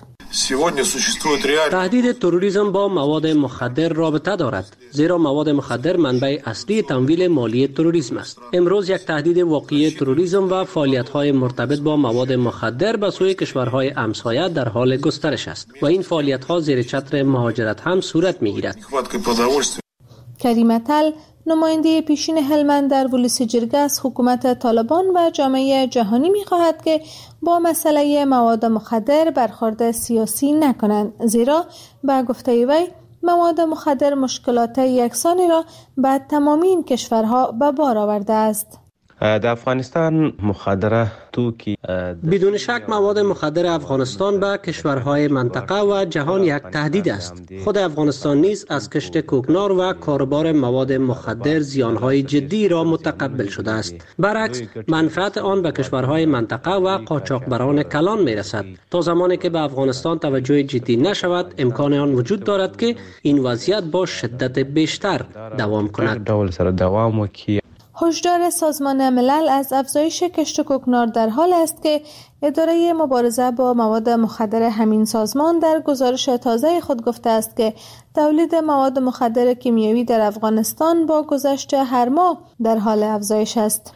تهدید تروریسم با مواد مخدر رابطه دارد، زیرا مواد مخدر منبع اصلی تمویل مالی تروریسم است. امروز یک تهدید واقعی تروریسم و فعالیت‌های مرتبط با مواد مخدر به سوی کشورهای همسایه در حال گسترش است و این فعالیت‌ها زیر چتر مهاجرت هم صورت می‌گیرد. کریم تل، نماینده پیشین هلمند در ولسی جرگه از حکومت طالبان و جامعه جهانی می‌خواهد که با مسئله مواد مخدر برخورد سیاسی نکنند، زیرا به گفته وی مواد مخدر مشکلات یکسانی را به تمامی این کشورها به بار آورده است. در افغانستان مخدره توکی بدون شک مواد مخدر افغانستان به کشورهای منطقه و جهان یک تهدید است. خود افغانستان نیز از کشت کوکنار و کاروبار مواد مخدر زیانهای جدی را متقبل شده است. برعکس منفعت آن به کشورهای منطقه و قاچاقبران کلان می رسد. تا زمانی که به افغانستان توجه جدی نشود، امکان آن وجود دارد که این وضعیت با شدت بیشتر دوام کند. هشدار سازمان ملل از افزایش کشت کوکنار در حال است که اداره مبارزه با مواد مخدر همین سازمان در گزارش تازه خود گفته است که تولید مواد مخدر کیمیایی در افغانستان با گذشت هر ماه در حال افزایش است.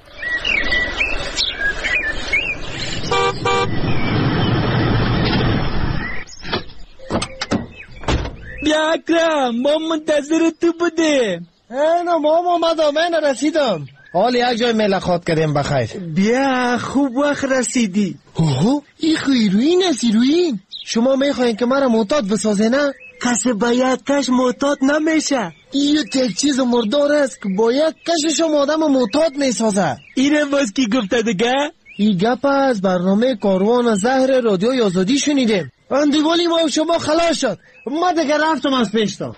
بیا اکرم، ما منتظر تو بودیم. اینا ما اومدم، من رسیدم. حال یک جای ملاقات کردیم بخیر. بیا خوب وقت رسیدی. اوه، این خیروین است. ایروین شما میخواین که مرا معتاد بسازه نه؟ کسی به یک کش معتاد نمیشه. این یک چیز مردار است که با یک کشش هم آدم معتاد میسازه. اینم باز کی گفته دیگه؟ این گپ از برنامه کاروان زهر رادیوی آزادی شنیدیم. اندیوالی ما و شما خلاص شد. ما دیگه رفتم از پیشتا.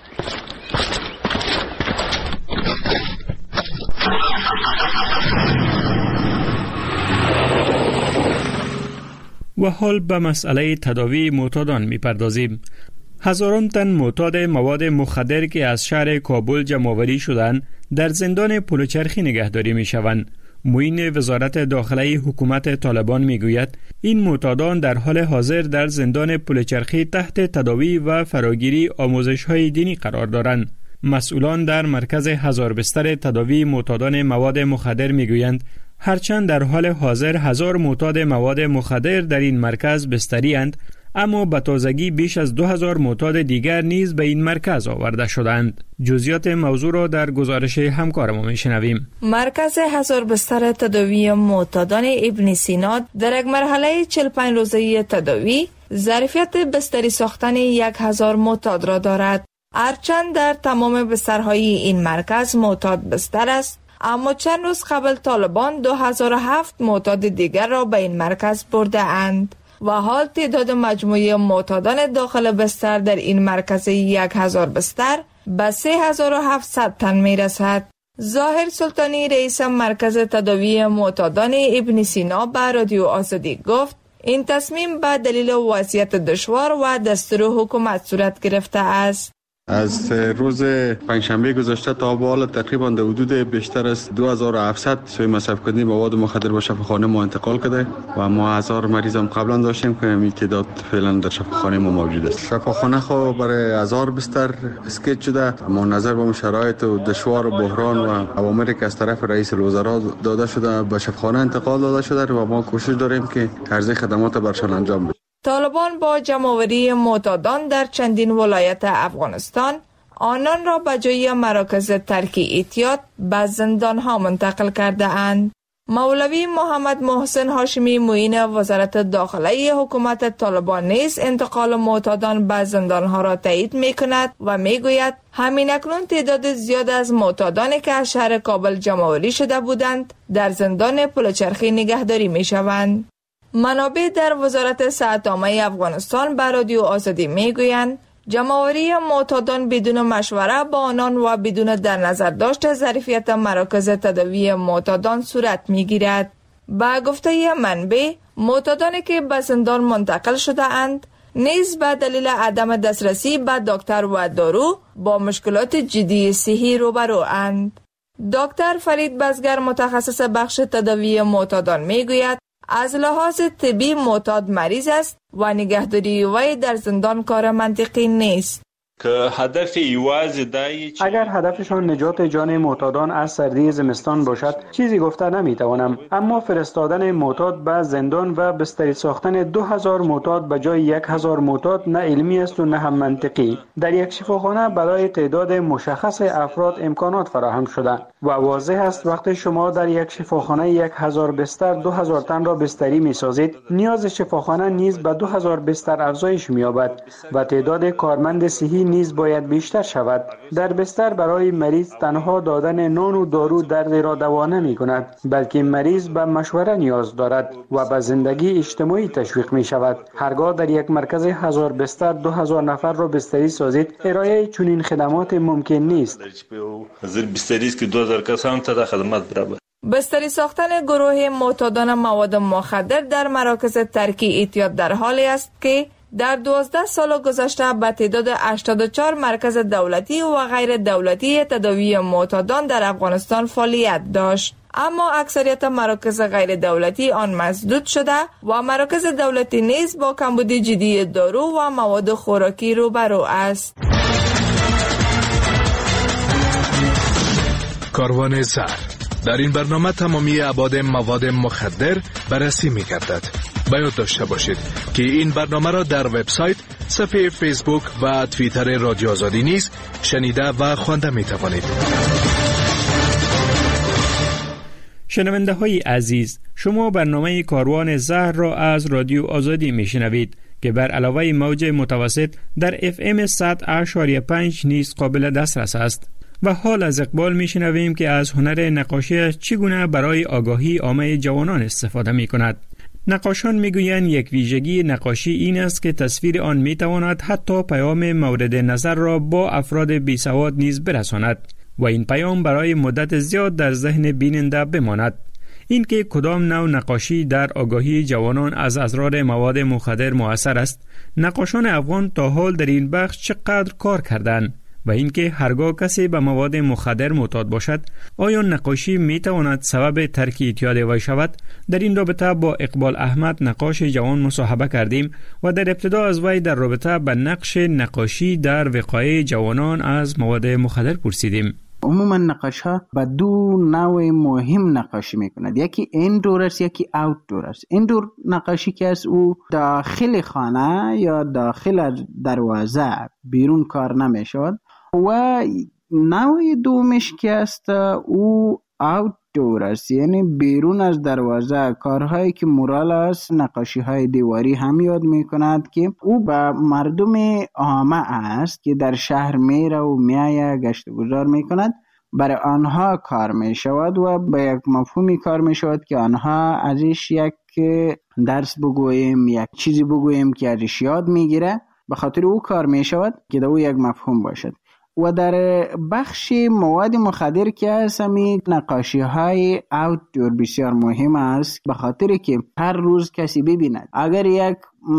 و حال به مسئله تداوی معتادان میپردازیم. هزاران تن معتاد مواد مخدر که از شهر کابل جمع‌آوری شدند در زندان پلوچرخی نگهداری میشوند. معین وزارت داخله حکومت طالبان میگوید این معتادان در حال حاضر در زندان پلوچرخی تحت تداوی و فراگیری آموزش‌های دینی قرار دارند. مسئولان در مرکز هزار بستر تداوی معتادان مواد مخدر میگویند هرچند در حال حاضر هزار معتاد مواد مخدر در این مرکز بستری اند، اما به تازگی بیش از دو هزار معتاد دیگر نیز به این مرکز آورده شدند. جزئیات موضوع را در گزارش همکارمان میشنویم. مرکز هزار بستر تداوی معتادان ابن سینا در یک مرحله چهل و پنج روزه تداوی ظرفیت بستری ساختن یک هزار معتاد را دارد. هرچند در تمام بسترهای این مرکز معتاد بستر است، اما چند روز قبل طالبان دو هزار و هفت معتاد دیگر را به این مرکز برده اند و حال تعداد مجموعی معتادان داخل بستر در این مرکز یک هزار بستر به سه هزار و هفتصد تن می رسد. ظاهر سلطانی رئیس مرکز تداوی معتادان ابن سینا به رادیو آزادی گفت این تصمیم به دلیل وضعیت دشوار و دستور حکومت صورت گرفته است. از روز پنجشنبه گذشته تا به حال تقریبا در حدود بیشتر از دو هزار و هفتصد سوی مصرف کننده مواد مخدر به شفاخانه ما انتقال کرده و ما هزار مریض هم قبلا داشتیم که این تعداد فعلا در شفاخانه ما موجود است. شفاخانه خو برای هزار بستر اسکیت شده، اما نظر به شرایط و دشوار و بحران و اوامری که از طرف رئیس الوزراء داده شده به شفاخانه انتقال داده شده و ما کوشش داریم که عرضه خدمات برشان انجام بدیم. طالبان با جمع‌آوری معتادان در چندین ولایت افغانستان آنان را به جای مراکز ترک اعتیاد به زندانها منتقل کرده اند. مولوی محمد محسن هاشمی معین وزارت داخله حکومت طالبان نیز انتقال معتادان به زندانها را تایید می کند و می گوید همین اکنون تعداد زیاد از معتادانی که از شهر کابل جمع‌آوری شده بودند در زندان پلوچرخی نگهداری می شوند. منابع در وزارت صحت عامه افغانستان به رادیو آزادی میگویند جمع‌آوری معتادان بدون مشوره با آنان و بدون در نظر داشت ظرفیت مراکز تداوی معتادان صورت میگیرد. با گفته منبع معتادانی که به زندان منتقل شده اند نیز به دلیل عدم دسترسی به دکتر و دارو با مشکلات جدی صحی روبرو اند. دکتر فرید بزگر متخصص بخش تداوی معتادان میگوید از لحاظ طبی معتاد مریض است و نگهداری وی در زندان کار منطقی نیست. که هدف ایواز دایی اگر هدفشان نجات جان معتادان از سردی زمستان باشد چیزی گفته نمیتوانم، اما فرستادن معتاد به زندان و بستری ساختن دو هزار معتاد به جای یک هزار معتاد نه علمی است و نه هم منطقی. در یک شفاخانه برای تعداد مشخص افراد امکانات فراهم شده و واضح است وقتی شما در یک شفاخانه یک هزار بستر دو هزار تن را بستری می سازید، نیاز شفاخانه نیز به دو هزار بستر افزایش می یابد و تعداد کارمند صحی نیز باید بیشتر شود. در بستر برای مریض تنها دادن نان و دارو درد را دوا نمی کند، بلکه مریض به مشوره نیاز دارد و به زندگی اجتماعی تشویق می شود. هرگاه در یک مرکز هزار بستر دو هزار نفر را بستری سازید، ارائه چنین خدمات ممکن نیست. بستری ساختن گروه معتادان مواد مخدر در مراکز ترک اعتیاد در حالی است که در دوازده سال گذشته به تعداد هشتاد و چهار مرکز دولتی و غیر دولتی تداوی معتادان در افغانستان فعالیت داشت، اما اکثریت مراکز غیر دولتی آن مسدود شده و مراکز دولتی نیز با کمبود جدی دارو و مواد خوراکی روبرو است. کاروان زهر در این برنامه تمامی ابعاد مواد مخدر بررسی می گردد. باید داشته باشید که این برنامه را در وبسایت، صفحه فیسبوک و توییتر رادیو آزادی نیز شنیده و خوانده می توانید. شنونده های عزیز، شما برنامه کاروان زهر را از رادیو آزادی می شنوید که بر علاوه موج متوسط در اف ام صد و پنج نیز قابل دسترس است. و حال از اقبال می شنویم که از هنر نقاشی چگونه برای آگاهی عامه جوانان استفاده می کند. نقاشان می گویند یک ویژگی نقاشی این است که تصویر آن می تواند حتی پیام مورد نظر را با افراد بی سواد نیز برساند و این پیام برای مدت زیاد در ذهن بیننده بماند. اینکه کدام نوع نقاشی در آگاهی جوانان از اضرار مواد مخدر مؤثر است، نقاشان افغان تا حال در این بخش چقدر کار کردند و اینکه هرگاه کسی به مواد مخدر معتاد باشد آیا نقاشی می تواند سبب ترک اعتیاد وی شود؟ در این رابطه با اقبال احمد نقاش جوان مصاحبه کردیم و در ابتدا از وی در رابطه به نقش نقاشی در وقایع جوانان از مواد مخدر پرسیدیم. عموما نقاش ها به دو نوع مهم نقاشی میکند، یکی ایندور است یکی اوتدور است. ایندور نقاشی که از او داخل خانه یا داخل دروازه بیرون کار نمیشود و نوع دومش که است او اوتدور است، یعنی بیرون از دروازه کارهایی که مورال است، نقاشی های دیواری هم یاد می کند که او به مردم عامه است که در شهر میره و میایه گشت گذار می کند، برای آنها کار می شود و به یک مفهومی کار می شود که آنها ازش یک درس بگوییم، یک چیزی بگوییم که ازش یاد می گیره، به خاطر او کار می شود که در او یک مفهوم باشد. و در بخش مواد مخدر که هست همی نقاشی های اوتدور بسیار مهم است، به خاطر که هر روز کسی ببیند اگر یک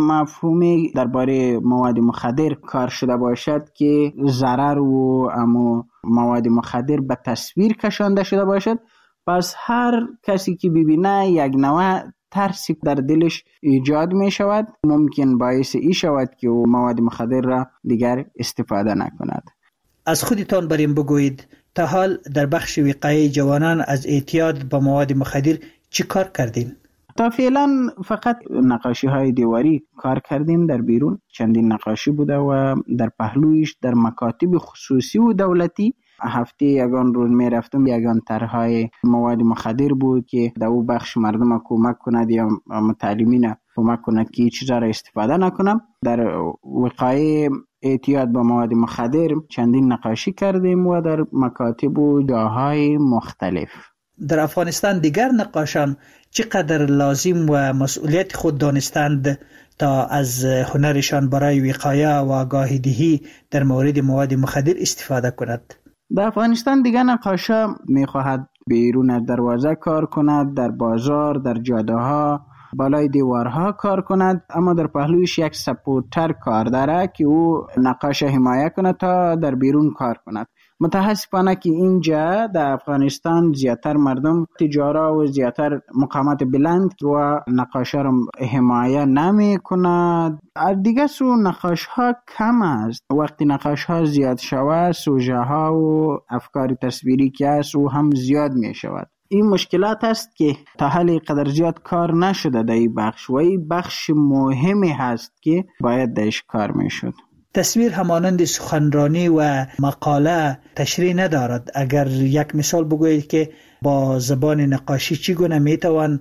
مفهومی درباره مواد مخدر کار شده باشد که ضرر و اما مواد مخدر به تصویر کشانده شده باشد، پس هر کسی که ببینه یک نوع ترسی در دلش ایجاد می شود، ممکن باعث ای شود که او مواد مخدر را دیگر استفاده نکند. از خودتان بریم بگویید تا حال در بخش وقایع جوانان از اعتیاد به مواد مخدر چی کار کردین؟ تا فعلا فقط نقاشی های دیواری کار کردیم در بیرون، چندین نقاشی بوده و در پهلویش در مکاتب خصوصی و دولتی هفته یگان روز می رفتم، یگان طرحهای مواد مخدر بود که در او بخش مردم کمک کند یا متعلمین کمک کند که چیزا را استفاده نکنم. در وقایع اعتیاد به مواد مخدر چندین نقاشی کردیم و در مکاتب و جاهای مختلف. در افغانستان دیگر نقاشان چقدر لازم و مسئولیت خود دانستند تا از هنرشان برای وقایع و آگاهی دهی در مورد مواد مخدر استفاده کند؟ در افغانستان دیگر نقاشا میخواهد بیرون از دروازه کار کند، در بازار، در جاده ها، بالای دیوارها کار کند، اما در پهلویش یک سپورتر کار داره که او نقاش حمایه کند تا در بیرون کار کند. متاسفانه که اینجا در افغانستان زیادتر مردم تجارا و زیادتر مقامات بلند و نقاش را حمایه نمی کند. دیگه سو نقاش ها کم است، وقتی نقاش ها زیاد شود سوژه ها و افکار تصویری که است او هم زیاد می شود. این مشکلات است که تا حال قدر زیاد کار نشده در این بخش و این بخش مهمی هست که باید درش کار می شد. تصویر همانند سخنرانی و مقاله تشریح ندارد. اگر یک مثال بگویید که با زبان نقاشی چگونه میتوان